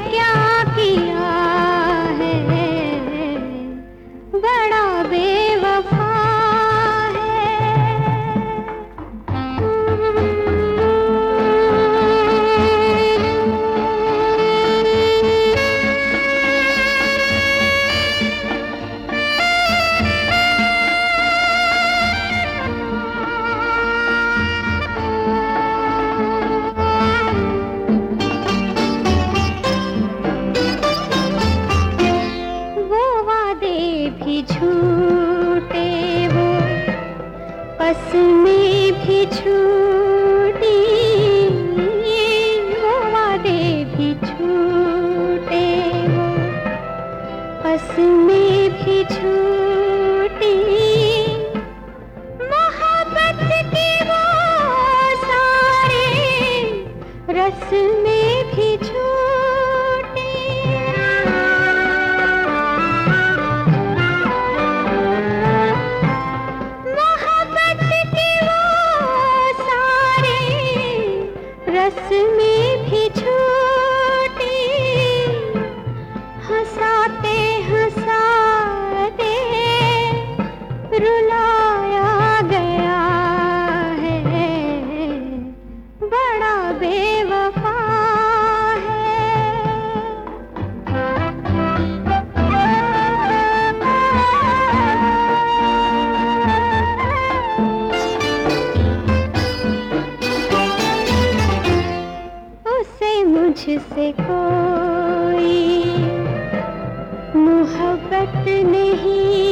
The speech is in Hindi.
क्या किया है, बड़ा बेवफा भी झूठे, वो कसमें भी झूठी, वो वादे भी झूठे, वो कसमें भी झूठी, मोहब्बत के वो सारे रस्में भी झूठी। रस्में भी झूठी, हंसाते हंसाते रुलाया गया है, बड़ा बेवफा मुझसे कोई मोहब्बत नहीं।